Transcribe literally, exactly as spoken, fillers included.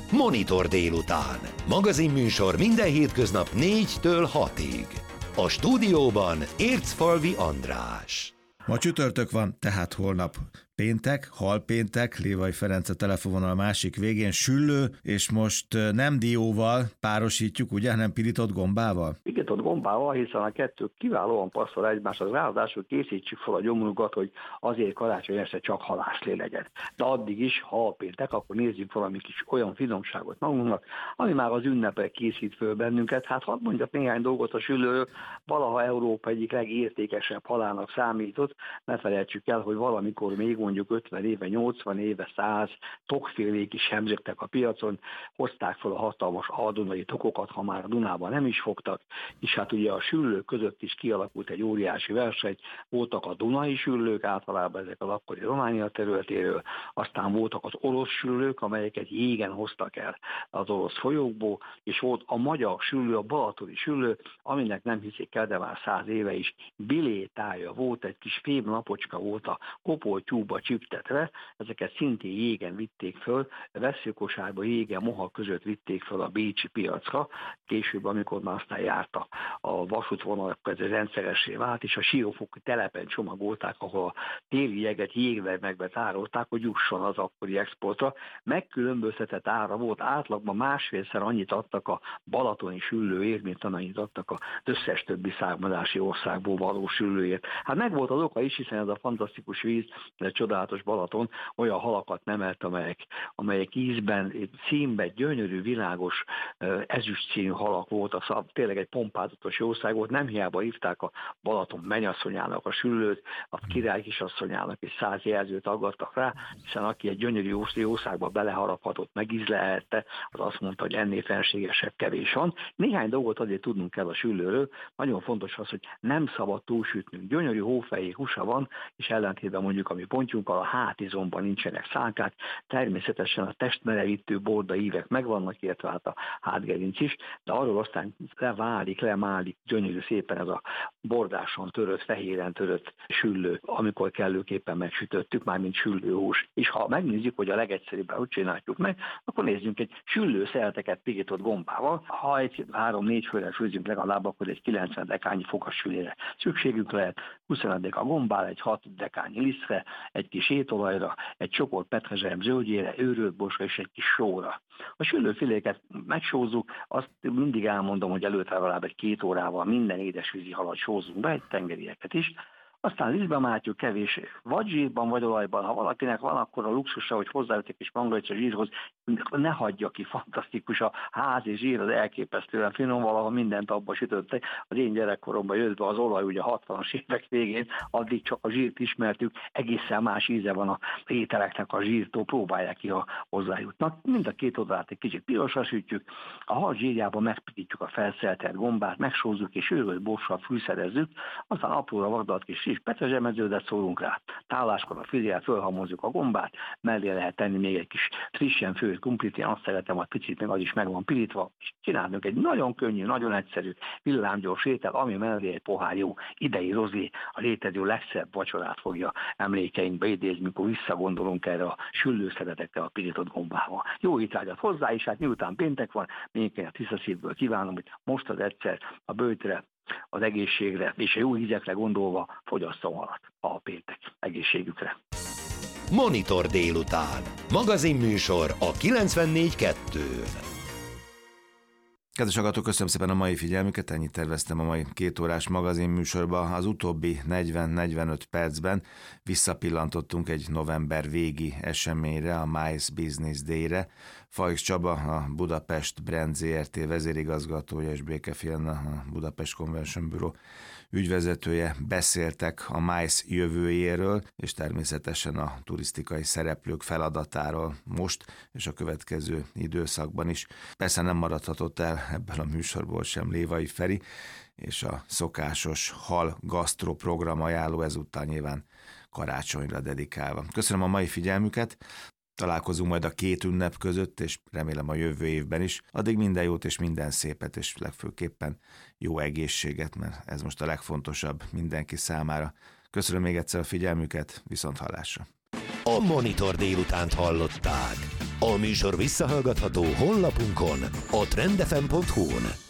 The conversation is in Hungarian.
Monitor délután. Magazinműsor minden hétköznap négytől hatig. A stúdióban Ércfalvi András. Ma csütörtök van, tehát holnap péntek, halpéntek, Lévai Ferenc a telefonvonal másik végén, süllő, és most nem dióval párosítjuk, ugye, hanem pirított gombával? Pirított gombával, hiszen a kettő kiválóan passzol egymáshoz, ráadásul készítsük fel a gyomrukat, hogy azért karácsony este csak halászlé legyen. De addig is, ha halpéntek, akkor nézzük valami kis olyan finomságot magunknak, ami már az ünnepek készít föl bennünket. Hát hadd mondjak néhány dolgot a süllőről, valaha Európa egyik legértékesebb halának számított. Ne felejtsük el, hogy valamikor még mondjuk ötven éve, nyolcvan éve, száz tokfélék is hemzögtek a piacon, hozták fel a hatalmas aldunai tokokat, ha már a Dunában nem is fogtak, és hát ugye a süllők között is kialakult egy óriási verseny, voltak a dunai süllők, általában ezek az akkori Románia területéről, aztán voltak az orosz süllők, amelyeket jégen hoztak el az orosz folyókból, és volt a magyar süllő, a balatoni süllő, aminek nem hiszik el, de már száz éve is bilétája volt, egy kis fémlapocska volt a kopoltyúba csüptetve, ezeket szintén jégen vitték föl, vesszőkosárba jégen, moha között vitték föl a bécsi piacra, később, amikor már aztán járt a, a vasútvonal, ez rendszeressé vált, és a siófoki telepen csomagolták, ahol a téli jeget jégvermekbe tárolták, hogy jusson az akkori exportra. Megkülönböztetett ára volt, átlagban másfélszer annyit adtak a balatoni süllőért, mint amennyit adtak az összes többi származási országból való süllőért. Hát meg volt az oka is, hiszen ez a fantasztikus víz, ez a csodálatos Balaton olyan halakat nemelt, amelyek, amelyek ízben, színben gyönyörű, világos, ezüst színű halak voltak, szóval tényleg egy pompázatos jószág volt, nem hiába hívták a Balaton mennyasszonyának a süllőt, a király kisasszonyának és száz jelzőt aggattak rá, hiszen aki egy gyönyörű jószágba beleharaphatott, megízlelhette, az azt mondta, hogy ennél fenségesebb kevés van. Néhány dolgot azért tudnunk kell a süllőről, nagyon fontos az, hogy nem szabad túlsütnünk. Gyönyörű hófehér húsa van, és ellentétben mondjuk a mi pontjunkkal a hátizomban nincsenek szálkák, természetesen a testmerevítő borda ívek megvannak, illetve hát a hátgerinc is, de arról aztán leválik, lemálik gyönyörű szépen ez a bordáson törött, fehéren törött süllő, amikor kellőképpen megsütöttük, már mint süllőhús. És ha megnézzük, hogy a legegyszerűbben hogy csináljuk meg, akkor nézzünk egy süllőszelteket pirított gombával. Ha egy három-négy főre főzünk legalább, akkor egy kilencven dekányi fogassülére szükségünk lehet, huszonöt deka gombára, egy hat dekányi lisztre, egy kis étolajra, egy csokort petrezselyem zöldjére, őrölt borsa és egy kis sóra. A süllőfiléket megsózzuk, azt mindig elmondom, hogy előtte legalább egy két órával minden édesvízi halat sózunk be, egy tengerieket is, aztán lisztbe mártjuk kevés, vagy zsírban, vagy olajban. Ha valakinek van akkor a luxusa, hogy hozzájut egy kis mangalica zsírhoz, ne hagyja ki, fantasztikus, a házi zsír az elképesztően finom, valahol mindent abba sütöttek. Az én gyerekkoromban jött be az olaj, ugye a hatvanas évek végén, addig csak a zsírt ismertük, egészen más íze van a ételeknek a zsírtól, próbálják ki, ha hozzájutnak. Mind a két oldalát egy kicsit pirosra sütjük, a hal zsírjában megpirítjuk a felszeltert gombát, megsózzuk és őrölt borssal fűszerezzük, aztán apróra vagdalt kis és petrezselyemeződet szórunk rá. Táláskor a fűzével fölhalmozzuk a gombát, mellé lehet tenni még egy kis frissen főtt kumplit, én azt szeretem, hogy picit még az is meg van pirítva, és csinálunk egy nagyon könnyű, nagyon egyszerű, villámgyors étel, ami mellé egy pohár jó idei rozé, a létező legszebb vacsorát fogja emlékeinkbe idézni, mikor visszagondolunk erre a süllőszeretekkel, a pirított gombával. Jó étvágyat hozzá, és hát miután péntek van, még a tiszta szívből kívánom, hogy most az egyszer a bőtre, az egészségre és a jó ízekre gondolva fogyasszon halat a péntek egészségükre. Monitor délután. Magazinműsor a kilencvennégy kettőn. Kedves hallgatók, köszönöm szépen a mai figyelmüket, ennyit terveztem a mai két órás magazinműsorban. Az utóbbi negyven-negyvenöt percben visszapillantottunk egy november végi eseményre, a MICE Business Day-re. Fajks Csaba, a Budapest Brand zé er té vezérigazgatója és Béke Fialna, a Budapest Convention Bureau ügyvezetője beszéltek a MICE jövőjéről, és természetesen a turisztikai szereplők feladatáról most és a következő időszakban is. Persze nem maradhatott el ebből a műsorból sem Lévai Feri, és a szokásos hal gasztro program ajánló ezúttal nyilván karácsonyra dedikálva. Köszönöm a mai figyelmüket, találkozunk majd a két ünnep között, és remélem a jövő évben is. Addig minden jót és minden szépet, és legfőképpen jó egészséget, mert ez most a legfontosabb mindenki számára. Köszönöm még egyszer a figyelmüket, viszont hallásra. A Monitor délutánt hallották. A műsor visszahallgatható honlapunkon, a trend f m pont hu-n.